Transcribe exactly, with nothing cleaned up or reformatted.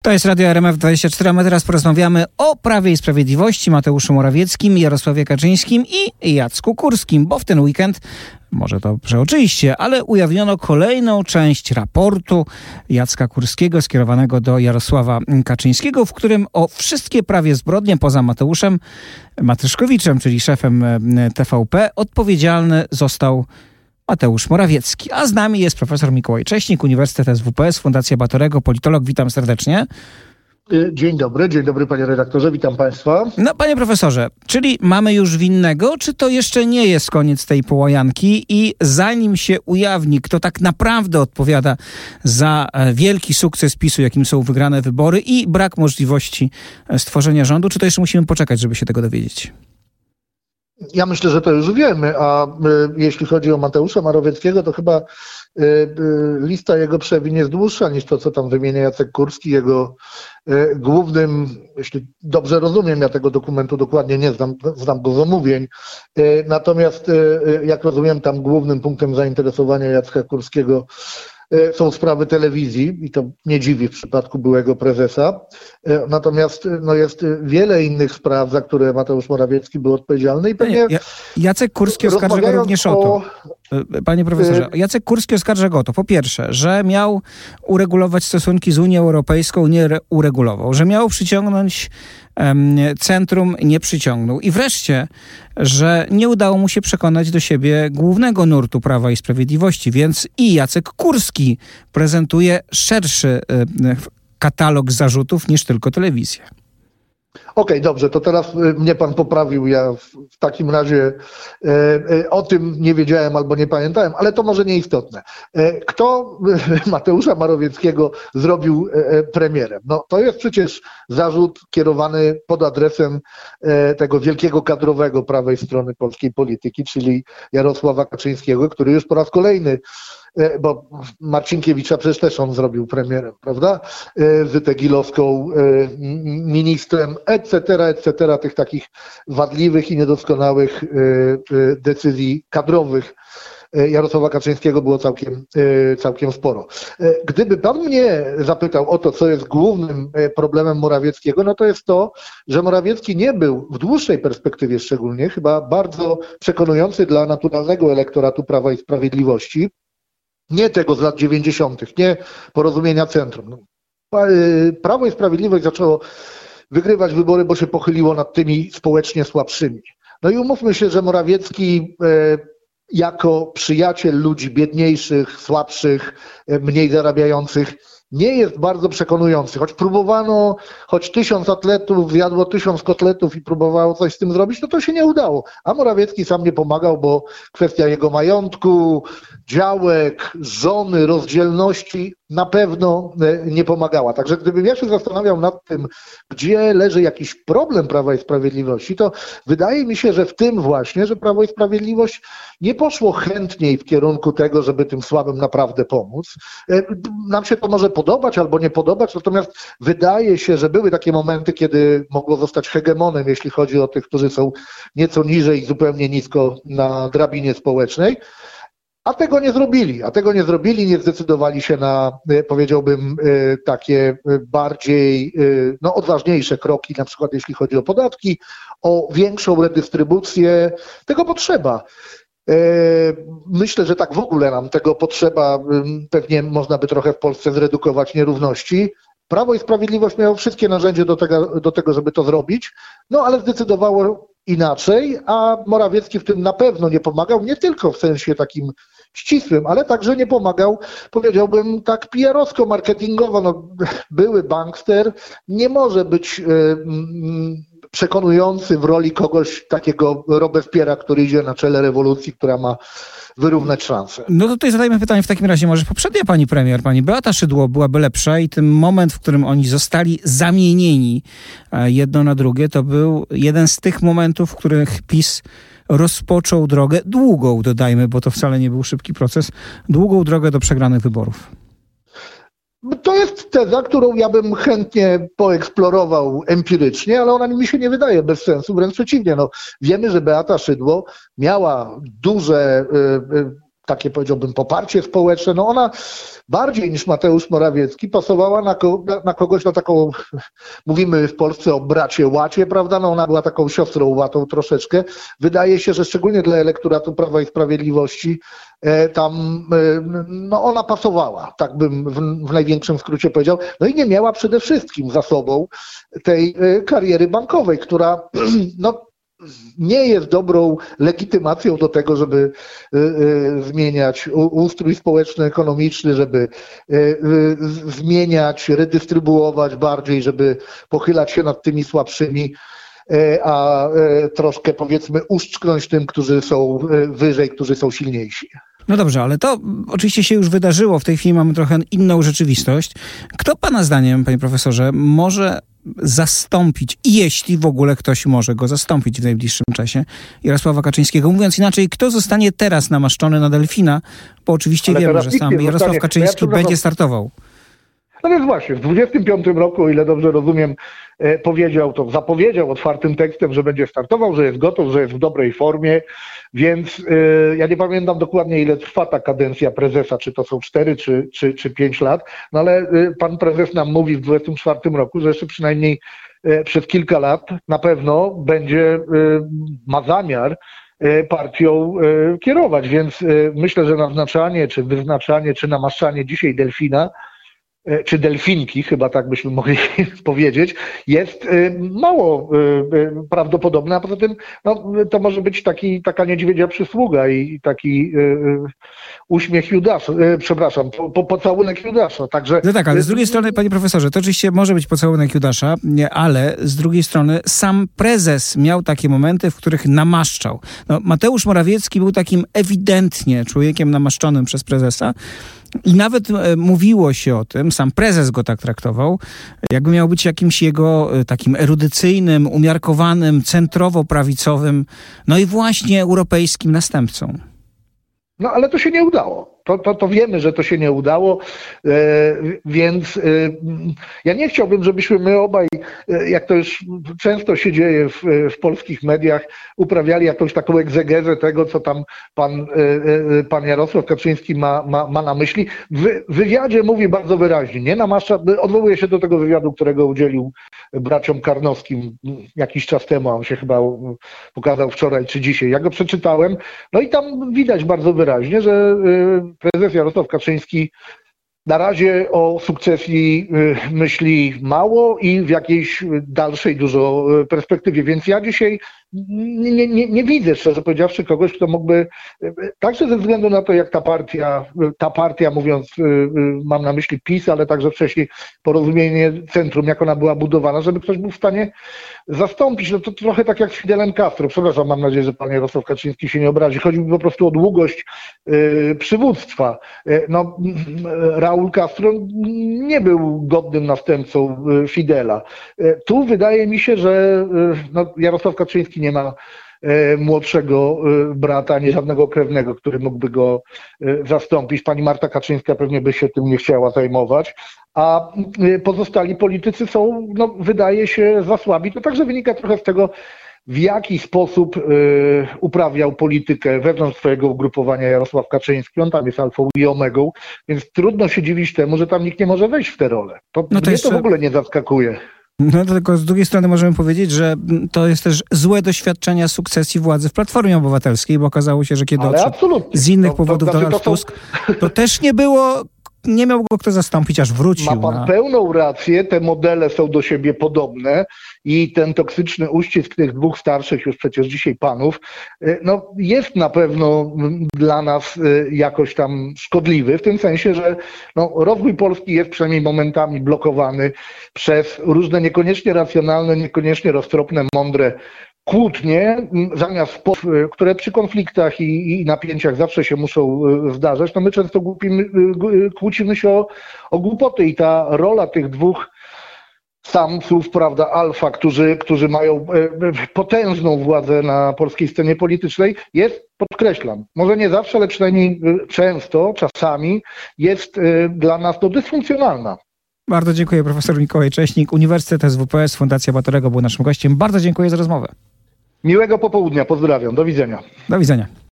To jest Radio R M F dwadzieścia cztery, a my teraz porozmawiamy o Prawie i Sprawiedliwości, Mateuszu Morawieckim, Jarosławie Kaczyńskim i Jacku Kurskim, bo w ten weekend, może to przeoczyście, ale ujawniono kolejną część raportu Jacka Kurskiego skierowanego do Jarosława Kaczyńskiego, w którym o wszystkie prawie zbrodnie poza Mateuszem Matryszkowiczem, czyli szefem T V P, odpowiedzialny został Mateusz Morawiecki. A z nami jest profesor Mikołaj Cześnik, Uniwersytet S W P S, Fundacja Batorego, politolog. Witam serdecznie. Dzień dobry, dzień dobry panie redaktorze, witam państwa. No panie profesorze, czyli mamy już winnego, czy to jeszcze nie jest koniec tej połajanki i zanim się ujawni, kto tak naprawdę odpowiada za wielki sukces PiSu, jakim są wygrane wybory i brak możliwości stworzenia rządu, czy to jeszcze musimy poczekać, żeby się tego dowiedzieć? Ja myślę, że to już wiemy, a y, jeśli chodzi o Mateusza Morawieckiego, to chyba y, y, lista jego przewin jest dłuższa niż to, co tam wymienia Jacek Kurski. Jego y, głównym, jeśli dobrze rozumiem, ja tego dokumentu dokładnie nie znam, znam go z omówień, y, natomiast y, jak rozumiem, tam głównym punktem zainteresowania Jacka Kurskiego są sprawy telewizji i to nie dziwi w przypadku byłego prezesa. Natomiast no, jest wiele innych spraw, za które Mateusz Morawiecki był odpowiedzialny i pewnie... Ja, Jacek Kurski oskarża go również o to. Panie profesorze, Jacek Kurski oskarża go o to, po pierwsze, że miał uregulować stosunki z Unią Europejską, nie uregulował, że miał przyciągnąć um, centrum, nie przyciągnął. I wreszcie, że nie udało mu się przekonać do siebie głównego nurtu Prawa i Sprawiedliwości, więc i Jacek Kurski prezentuje szerszy um, katalog zarzutów niż tylko telewizję. Okej, okay, dobrze, to teraz mnie pan poprawił, ja w, w takim razie e, e, o tym nie wiedziałem albo nie pamiętałem, ale to może nieistotne. E, kto Mateusza Morawieckiego zrobił e, premierem? No to jest przecież zarzut kierowany pod adresem e, tego wielkiego kadrowego prawej strony polskiej polityki, czyli Jarosława Kaczyńskiego, który już po raz kolejny, bo Marcinkiewicza przecież też on zrobił premierem, prawda? Zytę Gilowską ministrem, et cetera, et cetera, tych takich wadliwych i niedoskonałych decyzji kadrowych Jarosława Kaczyńskiego było całkiem, całkiem sporo. Gdyby pan mnie zapytał o to, co jest głównym problemem Morawieckiego, no to jest to, że Morawiecki nie był w dłuższej perspektywie szczególnie chyba bardzo przekonujący dla naturalnego elektoratu Prawa i Sprawiedliwości. Nie tego z lat dziewięćdziesiątych, nie porozumienia centrum. Prawo i Sprawiedliwość zaczęło wygrywać wybory, bo się pochyliło nad tymi społecznie słabszymi. No i umówmy się, że Morawiecki jako przyjaciel ludzi biedniejszych, słabszych, mniej zarabiających nie jest bardzo przekonujący. Choć próbowano, choć tysiąc atletów zjadło tysiąc kotletów i próbowało coś z tym zrobić, no to się nie udało. A Morawiecki sam nie pomagał, bo kwestia jego majątku, działek, żony, rozdzielności na pewno nie pomagała. Także gdybym ja się zastanawiał nad tym, gdzie leży jakiś problem Prawa i Sprawiedliwości, to wydaje mi się, że w tym właśnie, że Prawo i Sprawiedliwość nie poszło chętniej w kierunku tego, żeby tym słabym naprawdę pomóc. Nam się to może podobać albo nie podobać, natomiast wydaje się, że były takie momenty, kiedy mogło zostać hegemonem, jeśli chodzi o tych, którzy są nieco niżej, zupełnie nisko na drabinie społecznej. A tego nie zrobili, a tego nie zrobili, nie zdecydowali się na, powiedziałbym, takie bardziej, no, odważniejsze kroki, na przykład jeśli chodzi o podatki, o większą redystrybucję. Tego potrzeba. Myślę, że tak w ogóle nam tego potrzeba, pewnie można by trochę w Polsce zredukować nierówności. Prawo i Sprawiedliwość miało wszystkie narzędzia do tego, do tego, żeby to zrobić, no ale zdecydowało inaczej, a Morawiecki w tym na pewno nie pomagał, nie tylko w sensie takim ścisłym, ale także nie pomagał, powiedziałbym tak P R-owsko, marketingowo. No, były bankster nie może być y, y, przekonujący w roli kogoś takiego Robespiera, który idzie na czele rewolucji, która ma wyrównać szanse. No to tutaj zadajmy pytanie w takim razie, może poprzednia pani premier, pani Beata Szydło byłaby lepsza i ten moment, w którym oni zostali zamienieni jedno na drugie, to był jeden z tych momentów, w których PiS rozpoczął drogę, długą dodajmy, bo to wcale nie był szybki proces, długą drogę do przegranych wyborów. To jest teza, którą ja bym chętnie poeksplorował empirycznie, ale ona mi się nie wydaje bez sensu, wręcz przeciwnie. No, wiemy, że Beata Szydło miała duże y, y, takie powiedziałbym poparcie społeczne, no ona bardziej niż Mateusz Morawiecki pasowała na, ko- na, na kogoś, na taką, mówimy w Polsce o bracie łacie, prawda, no ona była taką siostrą łatą troszeczkę. Wydaje się, że szczególnie dla elektoratu Prawa i Sprawiedliwości e, tam, e, no ona pasowała, tak bym w, w największym skrócie powiedział, no i nie miała przede wszystkim za sobą tej e, kariery bankowej, która, no nie jest dobrą legitymacją do tego, żeby y, y, zmieniać u, ustrój społeczno-ekonomiczny, żeby y, y, zmieniać, redystrybuować bardziej, żeby pochylać się nad tymi słabszymi, y, a y, troszkę powiedzmy uszczknąć tym, którzy są y, wyżej, którzy są silniejsi. No dobrze, ale to oczywiście się już wydarzyło. W tej chwili mamy trochę inną rzeczywistość. Kto pana zdaniem, panie profesorze, może zastąpić, jeśli w ogóle ktoś może go zastąpić w najbliższym czasie, Jarosława Kaczyńskiego? Mówiąc inaczej, kto zostanie teraz namaszczony na delfina? Bo oczywiście ale wiemy, że sam Jarosław zostanie, Kaczyński ja będzie startował. No więc właśnie, w dwudziestym piątym roku, o ile dobrze rozumiem, powiedział to, zapowiedział otwartym tekstem, że będzie startował, że jest gotów, że jest w dobrej formie, więc yy, ja nie pamiętam dokładnie, ile trwa ta kadencja prezesa, czy to są cztery, czy, czy, czy pięć lat, no ale yy, pan prezes nam mówi w dwudziestym czwartym roku, że jeszcze przynajmniej yy, przez kilka lat na pewno będzie, yy, ma zamiar yy, partią yy, kierować, więc yy, myślę, że naznaczanie, czy wyznaczanie, czy namaszczanie dzisiaj delfina, czy delfinki, chyba tak byśmy mogli powiedzieć, jest mało prawdopodobne, a poza tym no, to może być taki, taka niedźwiedzia przysługa i taki uśmiech Judasza, przepraszam, po, po, pocałunek Judasza. Także... No tak, ale z drugiej strony, panie profesorze, to oczywiście może być pocałunek Judasza, ale z drugiej strony sam prezes miał takie momenty, w których namaszczał. No, Mateusz Morawiecki był takim ewidentnie człowiekiem namaszczonym przez prezesa, i nawet e, mówiło się o tym, sam prezes go tak traktował, jakby miał być jakimś jego e, takim erudycyjnym, umiarkowanym, centrowo-prawicowym, no i właśnie europejskim następcą. No ale to się nie udało. To, to, to wiemy, że to się nie udało, e, więc e, ja nie chciałbym, żebyśmy my obaj, e, jak to już często się dzieje w, w polskich mediach, uprawiali jakąś taką egzegezę tego, co tam pan, e, pan Jarosław Kaczyński ma, ma, ma na myśli. W wywiadzie mówi bardzo wyraźnie, nie namaszcza, odwołuje się do tego wywiadu, którego udzielił braciom Karnowskim jakiś czas temu, on się chyba pokazał wczoraj czy dzisiaj. Ja go przeczytałem, no i tam widać bardzo wyraźnie, że prezes Jarosław Kaczyński na razie o sukcesji myśli mało i w jakiejś dalszej dużo perspektywie. Więc ja dzisiaj nie, nie, nie widzę, szczerze powiedziawszy, kogoś, kto mógłby, także ze względu na to, jak ta partia, ta partia, mówiąc, mam na myśli PiS, ale także wcześniej Porozumienie Centrum, jak ona była budowana, żeby ktoś był w stanie zastąpić. No to trochę tak jak z Fidelem Castro. Przepraszam, mam nadzieję, że pan Jarosław Kaczyński się nie obrazi. Chodzi mi po prostu o długość y, przywództwa. Y, no, Raul Castro nie był godnym następcą y, Fidela. Y, tu wydaje mi się, że y, no, Jarosław Kaczyński nie ma e, młodszego e, brata, ani żadnego krewnego, który mógłby go e, zastąpić. Pani Marta Kaczyńska pewnie by się tym nie chciała zajmować, a e, pozostali politycy są, no, wydaje się, za słabi. To także wynika trochę z tego, w jaki sposób y, uprawiał politykę wewnątrz swojego ugrupowania Jarosław Kaczyński. On tam jest alfą i omegą, więc trudno się dziwić temu, że tam nikt nie może wejść w tę rolę. To, no to mnie jeszcze... to w ogóle nie zaskakuje. No tylko z drugiej strony możemy powiedzieć, że to jest też złe doświadczenia sukcesji władzy w Platformie Obywatelskiej, bo okazało się, że kiedy Ale odszedł absolutnie. z innych to, powodów to, to, Donald to, to, Tusk, to też nie było... Nie miał go kto zastąpić, aż wrócił. Ma pan na... pełną rację, te modele są do siebie podobne i ten toksyczny uścisk tych dwóch starszych już przecież dzisiaj panów, no jest na pewno dla nas jakoś tam szkodliwy, w tym sensie, że no, rozwój Polski jest przynajmniej momentami blokowany przez różne niekoniecznie racjonalne, niekoniecznie roztropne, mądre kłótnie, zamiast, które przy konfliktach i, i napięciach zawsze się muszą zdarzać, no my często głupimy, kłócimy się o, o głupoty i ta rola tych dwóch samców, prawda, alfa, którzy, którzy mają potężną władzę na polskiej scenie politycznej, jest, podkreślam, może nie zawsze, ale przynajmniej często, czasami jest dla nas to dysfunkcjonalna. Bardzo dziękuję, profesor Mikołaj Cześnik, Uniwersytet S W P S, Fundacja Batorego był naszym gościem. Bardzo dziękuję za rozmowę. Miłego popołudnia, pozdrawiam, do widzenia. Do widzenia.